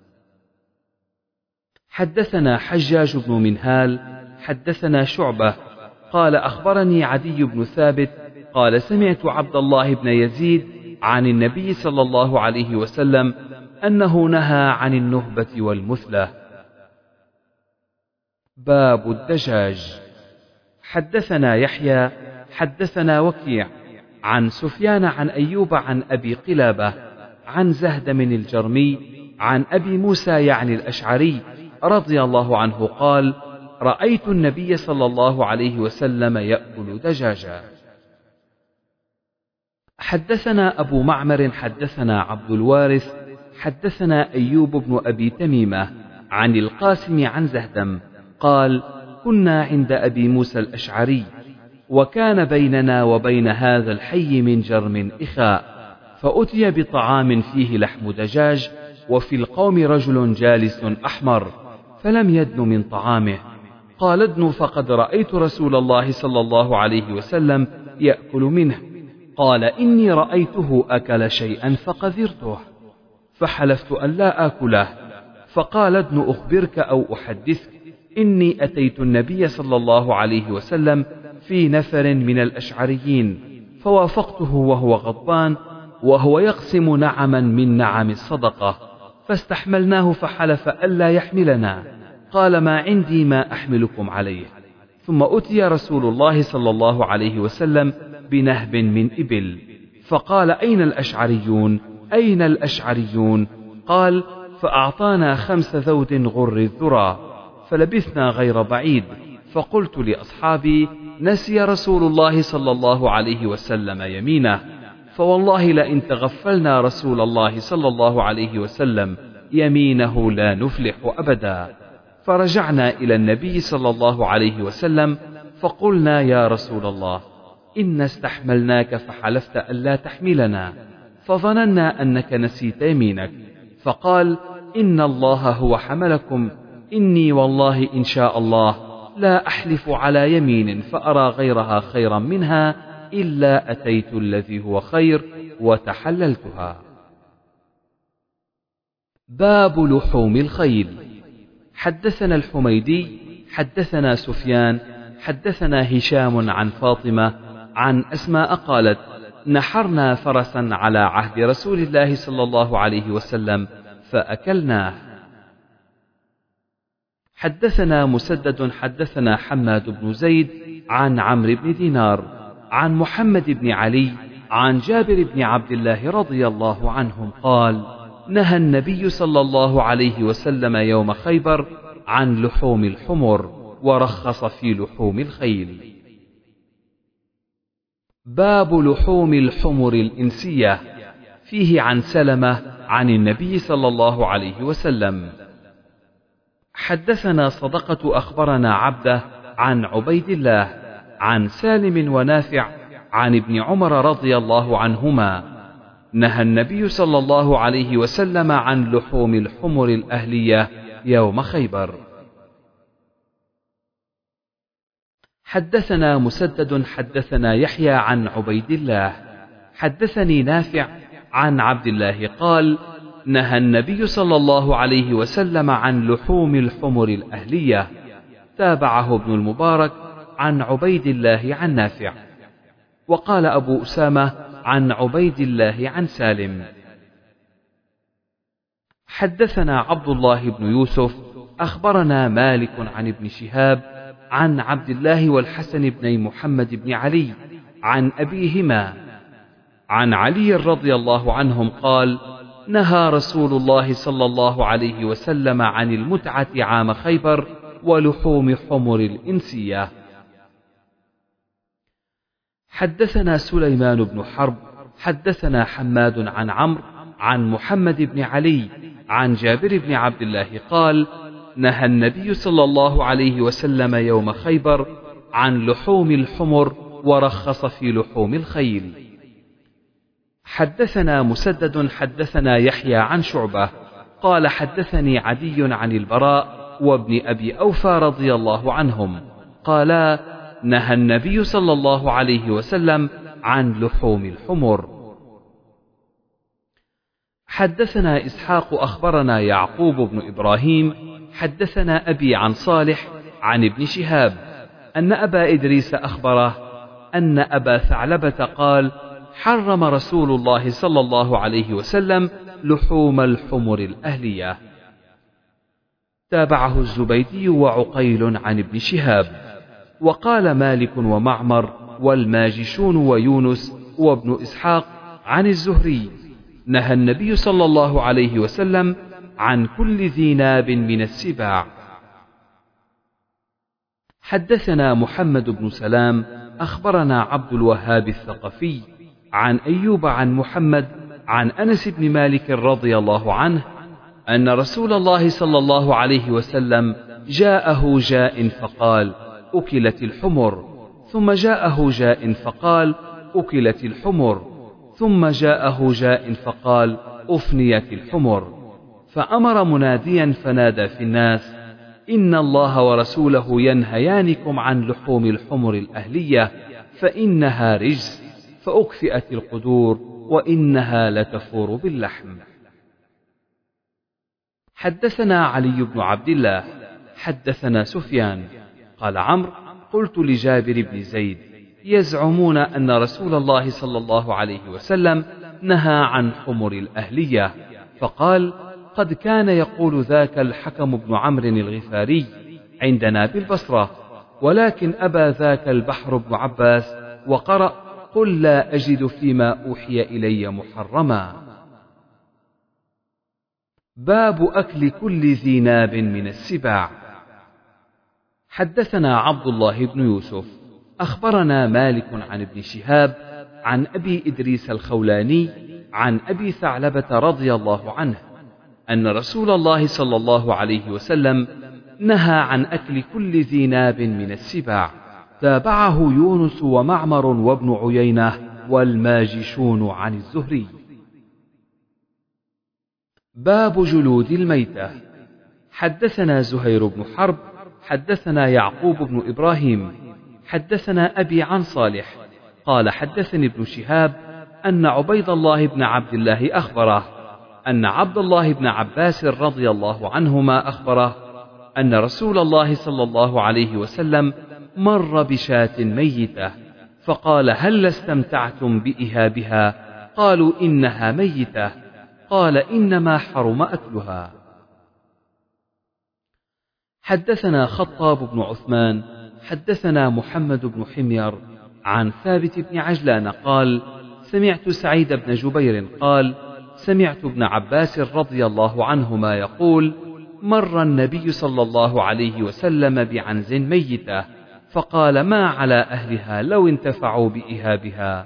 حدثنا حجاج بن منهال حدثنا شعبة قال أخبرني عدي بن ثابت قال سمعت عبد الله بن يزيد عن النبي صلى الله عليه وسلم أنه نهى عن النهبة والمثلة. باب الدجاج. حدثنا يحيى حدثنا وكيع عن سفيان عن أيوب عن أبي قلابة عن زهدم الجرمي عن أبي موسى يعني الأشعري رضي الله عنه قال رأيت النبي صلى الله عليه وسلم يأكل دجاجا. حدثنا أبو معمر حدثنا عبد الوارث حدثنا أيوب بن أبي تميمة عن القاسم عن زهدم قال كنا عند أبي موسى الأشعري وكان بيننا وبين هذا الحي من جرم إخاء، فأتي بطعام فيه لحم دجاج وفي القوم رجل جالس أحمر فلم يدن من طعامه، قال ادن فقد رأيت رسول الله صلى الله عليه وسلم يأكل منه، قال إني رأيته أكل شيئا فقذرته، فحلفت أن لا آكله، فقال ابن أخبرك أو أحدثك إني أتيت النبي صلى الله عليه وسلم في نفر من الأشعريين، فوافقته وهو غضبان وهو يقسم نعما من نعم الصدقة، فاستحملناه فحلف ألا يحملنا، قال ما عندي ما أحملكم عليه. ثم أتي رسول الله صلى الله عليه وسلم بنهب من إبل، فقال أين الأشعريون؟ أين الأشعريون؟ قال فأعطانا 5 ذود غر الذرى، فلبثنا غير بعيد، فقلت لأصحابي نسي رسول الله صلى الله عليه وسلم يمينه، فوالله لئن تغفلنا رسول الله صلى الله عليه وسلم يمينه لا نفلح أبدا. فرجعنا إلى النبي صلى الله عليه وسلم فقلنا يا رسول الله إن استحملناك فحلفت ألا تحملنا، فظننا أنك نسيت يمينك، فقال إن الله هو حملكم، إني والله إن شاء الله لا أحلف على يمين فأرى غيرها خيرا منها إلا أتيت الذي هو خير وتحللتها. باب لحوم الخيل. حدثنا الحميدي حدثنا سفيان حدثنا هشام عن فاطمة عن أسماء قالت نحرنا فرسا على عهد رسول الله صلى الله عليه وسلم فأكلناه. حدثنا مسدد حدثنا حماد بن زيد عن عمرو بن دينار عن محمد بن علي عن جابر بن عبد الله رضي الله عنهم قال نهى النبي صلى الله عليه وسلم يوم خيبر عن لحوم الحمر ورخص في لحوم الخيل. باب لحوم الحمر الإنسية. فيه عن سلمة عن النبي صلى الله عليه وسلم. حدثنا صدقة أخبرنا عبده عن عبيد الله عن سالم ونافع عن ابن عمر رضي الله عنهما نهى النبي صلى الله عليه وسلم عن لحوم الحمر الأهلية يوم خيبر. حدثنا مسدد حدثنا يحيى عن عبيد الله حدثني نافع عن عبد الله قال نهى النبي صلى الله عليه وسلم عن لحوم الحمر الأهلية. تابعه ابن المبارك عن عبيد الله عن نافع. وقال أبو أسامة عن عبيد الله عن سالم. حدثنا عبد الله بن يوسف أخبرنا مالك عن ابن شهاب عن عبد الله والحسن بن محمد بن علي عن أبيهما عن علي رضي الله عنهم قال نهى رسول الله صلى الله عليه وسلم عن المتعة عام خيبر ولحوم حمر الإنسية. حدثنا سليمان بن حرب حدثنا حماد عن عمرو عن محمد بن علي عن جابر بن عبد الله قال نهى النبي صلى الله عليه وسلم يوم خيبر عن لحوم الحمر ورخص في لحوم الخيل. حدثنا مسدد حدثنا يحيى عن شعبة قال حدثني عدي عن البراء وابن أبي أوفى رضي الله عنهم قالا نهى النبي صلى الله عليه وسلم عن لحوم الحمر. حدثنا إسحاق أخبرنا يعقوب بن إبراهيم حدثنا أبي عن صالح عن ابن شهاب أن أبا إدريس أخبره أن أبا ثعلبة قال حرم رسول الله صلى الله عليه وسلم لحوم الحمر الأهلية. تابعه الزبيدي وعقيل عن ابن شهاب. وقال مالك ومعمر والماجشون ويونس وابن إسحاق عن الزهري نهى النبي صلى الله عليه وسلم عن كل ذي ناب من السباع. حدثنا محمد بن سلام أخبرنا عبد الوهاب الثقفي عن أيوب عن محمد عن أنس بن مالك رضي الله عنه أن رسول الله صلى الله عليه وسلم جاءه جاء فقال أكلت الحمر، ثم جاءه جاء فقال أكلت الحمر، ثم جاءه جاء فقال أفنيت الحمر، فأمر مناديا فنادى في الناس إن الله ورسوله ينهيانكم عن لحوم الحمر الأهلية فإنها رجس، فأكفئت القدور وإنها لتفور باللحم. حدثنا علي بن عبد الله حدثنا سفيان قال عمرو قلت لجابر بن زيد يزعمون أن رسول الله صلى الله عليه وسلم نهى عن حمر الأهلية، فقال قد كان يقول ذاك الحكم بن عمرو الغفاري عندنا بالبصرة، ولكن أبى ذاك البحر بن عباس وقرأ قل لا أجد فيما أوحي إلي محرما. باب أكل كل ذي ناب من السباع. حدثنا عبد الله بن يوسف أخبرنا مالك عن ابن شهاب عن أبي إدريس الخولاني عن أبي ثعلبة رضي الله عنه أن رسول الله صلى الله عليه وسلم نهى عن أكل كل ذي ناب من السباع. تابعه يونس ومعمر وابن عيينة والماجشون عن الزهري. باب جلود الميتة. حدثنا زهير بن حرب حدثنا يعقوب بن إبراهيم حدثنا أبي عن صالح قال حدثني ابن شهاب أن عبيد الله بن عبد الله أخبره أن عبد الله بن عباس رضي الله عنهما أخبره أن رسول الله صلى الله عليه وسلم مر بشاة ميتة فقال هل استمتعتم بإهابها؟ قالوا إنها ميتة. قال إنما حرم أكلها. حدثنا خطاب بن عثمان حدثنا محمد بن حمير عن ثابت بن عجلان قال سمعت سعيد بن جبير قال سمعت ابن عباس رضي الله عنهما يقول مر النبي صلى الله عليه وسلم بعنز ميتة فقال ما على أهلها لو انتفعوا بإهابها.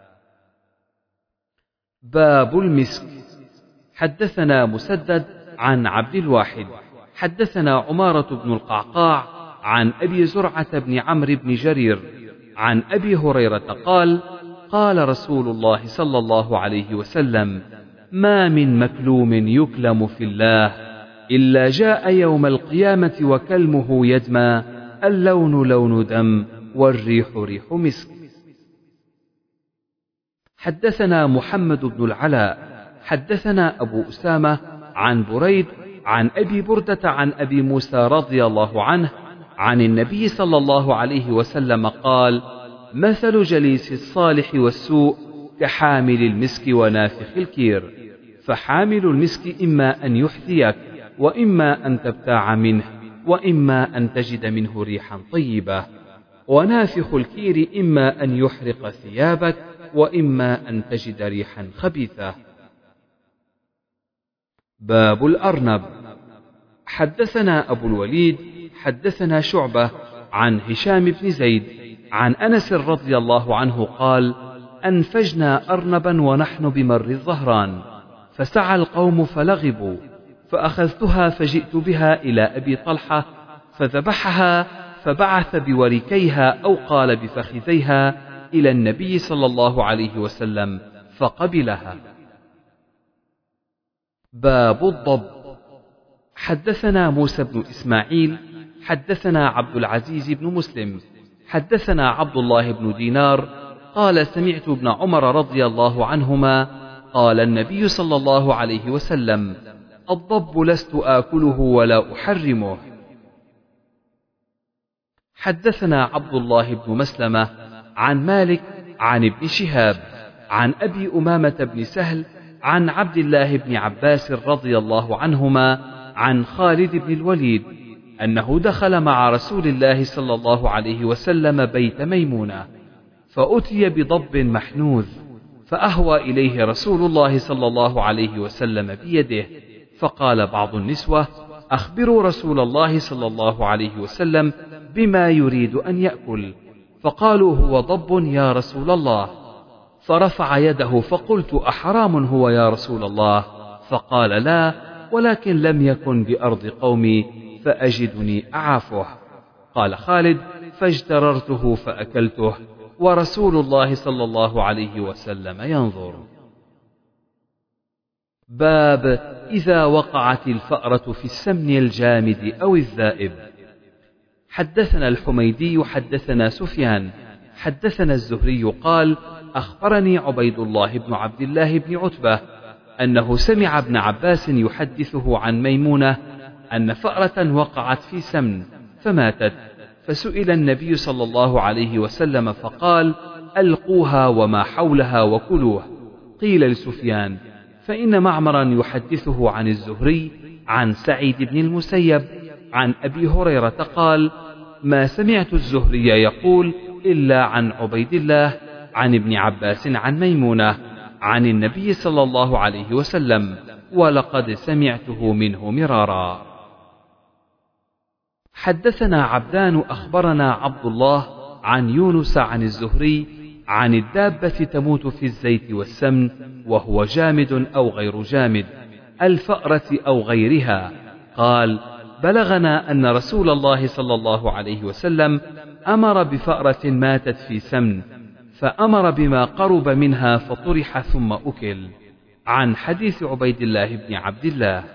باب المسك. حدثنا مسدد عن عبد الواحد حدثنا عمارة بن القعقاع عن أبي زرعة بن عمرو بن جرير عن أبي هريرة قال قال رسول الله صلى الله عليه وسلم ما من مكلوم يكلم في الله إلا جاء يوم القيامة وكلمه يدمى اللون لون دم والريح ريح مسك. حدثنا محمد بن العلاء حدثنا أبو أسامة عن بريد عن أبي بردة عن أبي موسى رضي الله عنه عن النبي صلى الله عليه وسلم قال مثل جليس الصالح والسوء كحامل المسك ونافخ الكير، فحامل المسك إما أن يحذيك وإما أن تبتاع منه وإما أن تجد منه ريحا طيبة، ونافخ الكير إما أن يحرق ثيابك وإما أن تجد ريحا خبيثة. باب الأرنب. حدثنا أبو الوليد حدثنا شعبة عن هشام بن زيد عن أنس رضي الله عنه قال أنفجنا أرنبا ونحن بمر الظهران فسعى القوم فلغبوا فأخذتها فجئت بها إلى أبي طلحة فذبحها فبعث بوركيها أو قال بفخذيها إلى النبي صلى الله عليه وسلم فقبلها. باب الضب. حدثنا موسى بن إسماعيل حدثنا عبد العزيز بن مسلم حدثنا عبد الله بن دينار قال سمعت ابن عمر رضي الله عنهما قال النبي صلى الله عليه وسلم الضب لست آكله ولا أحرمه. حدثنا عبد الله بن مسلمة عن مالك عن ابن شهاب عن أبي أمامة بن سهل عن عبد الله بن عباس رضي الله عنهما عن خالد بن الوليد أنه دخل مع رسول الله صلى الله عليه وسلم بيت ميمونة فأتي بضب محنوذ فأهوى إليه رسول الله صلى الله عليه وسلم بيده، فقال بعض النسوة أخبروا رسول الله صلى الله عليه وسلم بما يريد أن يأكل، فقالوا هو ضب يا رسول الله، فرفع يده فقلت أحرام هو يا رسول الله؟ فقال لا، ولكن لم يكن بأرض قومي فأجدني أعافه. قال خالد فاجتررته فأكلته ورسول الله صلى الله عليه وسلم ينظر. باب إذا وقعت الفأرة في السمن الجامد أو الذائب. حدثنا الحميدي حدثنا سفيان حدثنا الزهري قال أخبرني عبيد الله بن عبد الله بن عتبة أنه سمع ابن عباس يحدثه عن ميمونة أن فأرة وقعت في سمن فماتت، فسئل النبي صلى الله عليه وسلم فقال: ألقوها وما حولها وكلوه. قيل لسفيان: فإن معمرا يحدثه عن الزهري عن سعيد بن المسيب عن أبي هريرة قال: ما سمعت الزهري يقول إلا عن عبيد الله عن ابن عباس عن ميمونة عن النبي صلى الله عليه وسلم، ولقد سمعته منه مرارا. حدثنا عبدان أخبرنا عبد الله عن يونس عن الزهري عن الدابة تموت في الزيت والسمن وهو جامد أو غير جامد، الفأرة أو غيرها، قال: بلغنا أن رسول الله صلى الله عليه وسلم أمر بفأرة ماتت في سمن، فأمر بما قرب منها فطرح ثم أكل. عن حديث عبيد الله بن عبد الله.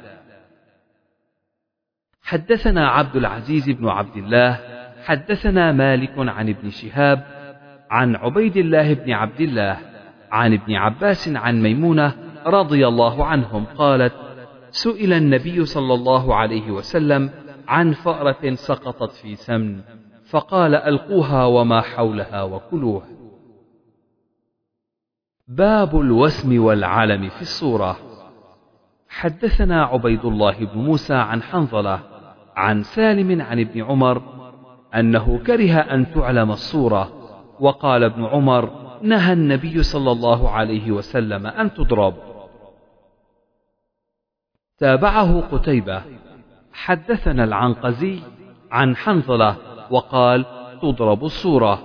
حدثنا عبد العزيز بن عبد الله حدثنا مالك عن ابن شهاب عن عبيد الله بن عبد الله عن ابن عباس عن ميمونة رضي الله عنهم قالت: سئل النبي صلى الله عليه وسلم عن فأرة سقطت في سمن، فقال: ألقوها وما حولها وكلوه. باب الوسم والعلم في الصورة. حدثنا عبيد الله بن موسى عن حنظلة عن سالم عن ابن عمر أنه كره أن تعلم الصورة، وقال ابن عمر: نهى النبي صلى الله عليه وسلم أن تضرب. تابعه قتيبة. حدثنا العنقزي عن حنظلة وقال: تضرب الصورة.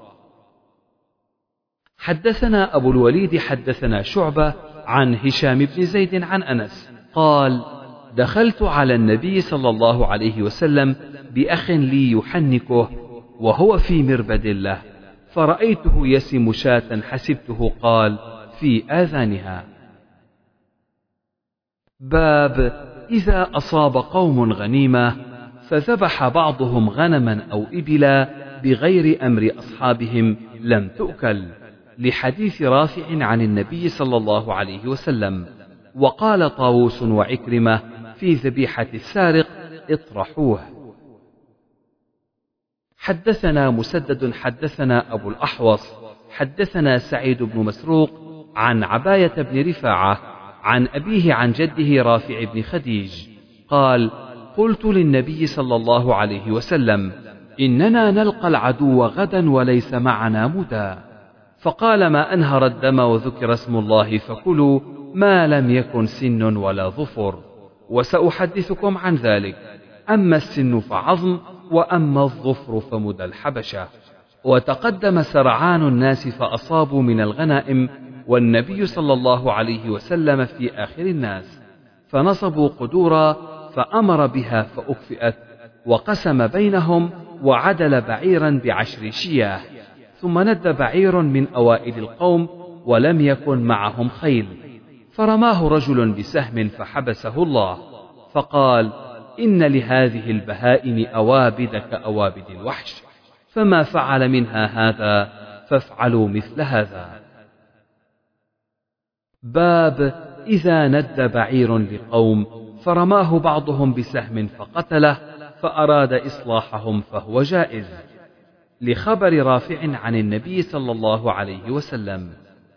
حدثنا أبو الوليد حدثنا شعبة عن هشام بن زيد عن أنس قال: دخلت على النبي صلى الله عليه وسلم بأخ لي يحنكه وهو في مربد له، فرأيته يسم شاة حسبته قال: في آذانها. باب إذا أصاب قوم غنيمة فذبح بعضهم غنما أو إبلا بغير أمر أصحابهم لم تؤكل، لحديث رافع عن النبي صلى الله عليه وسلم. وقال طاووس وعكرمة في ذبيحة السارق: اطرحوه. حدثنا مسدد حدثنا أبو الأحوص حدثنا سعيد بن مسروق عن عباية بن رفاعة عن أبيه عن جده رافع بن خديج قال: قلت للنبي صلى الله عليه وسلم: إننا نلقى العدو غدا وليس معنا مدى، فقال: ما أنهر الدم وذكر اسم الله فكلوا ما لم يكن سن ولا ظفر، وسأحدثكم عن ذلك، أما السن فعظم، وأما الظفر فمدى الحبشة. وتقدم سرعان الناس فأصابوا من الغنائم، والنبي صلى الله عليه وسلم في آخر الناس، فنصبوا قدورا فأمر بها فأكفئت، وقسم بينهم وعدل بعيرا ب10 شياه، ثم ند بعير من أوائل القوم ولم يكن معهم خيل، فرماه رجل بسهم فحبسه الله، فقال: إن لهذه البهائم أوابد كأوابد الوحش، فما فعل منها هذا فافعلوا مثل هذا. باب إذا ند بعير لقوم فرماه بعضهم بسهم فقتله فأراد إصلاحهم فهو جائز، لخبر رافع عن النبي صلى الله عليه وسلم.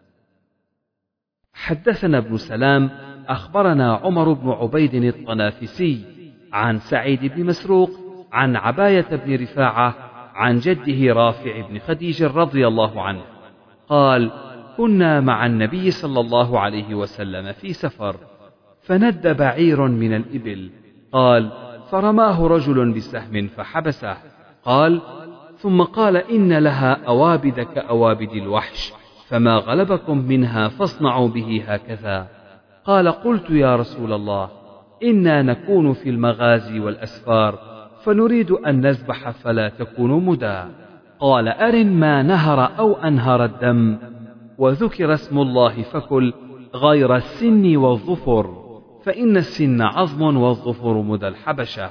حدثنا ابن سلام أخبرنا عمر بن عبيد الطنافسي عن سعيد بن مسروق عن عباية بن رفاعة عن جده رافع بن خديج رضي الله عنه قال: كنا مع النبي صلى الله عليه وسلم في سفر، فند بعير من الإبل، قال: فرماه رجل بسهم فحبسه، قال: ثم قال: إن لها أوابد كأوابد الوحش، فما غلبكم منها فاصنعوا به هكذا. قال: قلت يا رسول الله، إنا نكون في المغازي والأسفار فنريد أن نذبح فلا تكون مدى. قال: أرن ما نهر أو أنهر الدم، وذكر اسم الله فكل، غير السن والظفر، فإن السن عظم والظفر مدى الحبشة.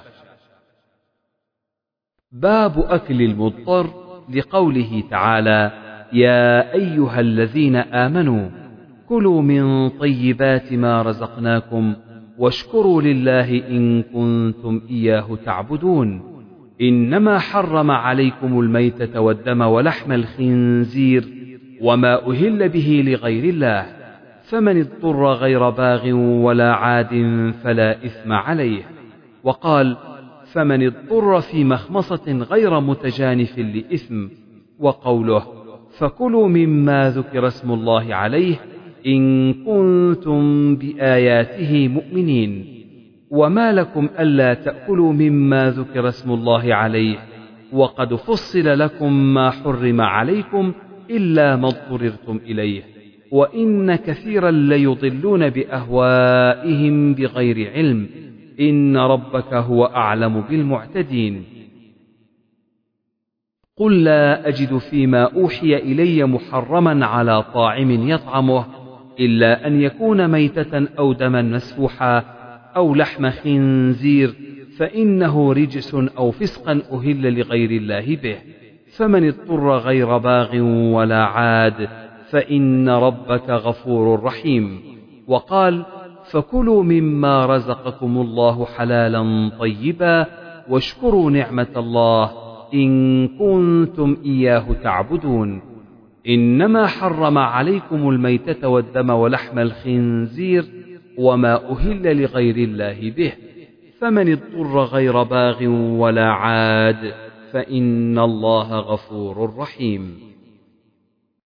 باب أكل المضطر، لقوله تعالى: يا أيها الذين آمنوا كلوا من طيبات ما رزقناكم واشكروا لله إن كنتم إياه تعبدون. إنما حرم عليكم الميتة والدم ولحم الخنزير وما أهل به لغير الله، فمن اضطر غير باغ ولا عاد فلا إثم عليه. وقال: فمن اضطر في مخمصة غير متجانف لإثم. وقوله: فكلوا مما ذكر اسم الله عليه إن كنتم بآياته مؤمنين. وما لكم ألا تأكلوا مما ذكر اسم الله عليه وقد فصل لكم ما حرم عليكم إلا ما اضطررتم إليه، وإن كثيرا ليضلون بأهوائهم بغير علم، إن ربك هو أعلم بالمعتدين. قل لا أجد فيما أوحي إلي محرما على طاعم يطعمه إلا أن يكون ميتة أو دما مسفوحا أو لحم خنزير فإنه رجس أو فسقا أهل لغير الله به، فمن اضطر غير باغ ولا عاد فإن ربك غفور رحيم. وقال: فكلوا مما رزقكم الله حلالا طيبا واشكروا نعمة الله إن كنتم إياه تعبدون. إنما حرم عليكم الميتة والدم ولحم الخنزير وما أهل لغير الله به، فمن اضطر غير باغ ولا عاد فإن الله غفور رحيم.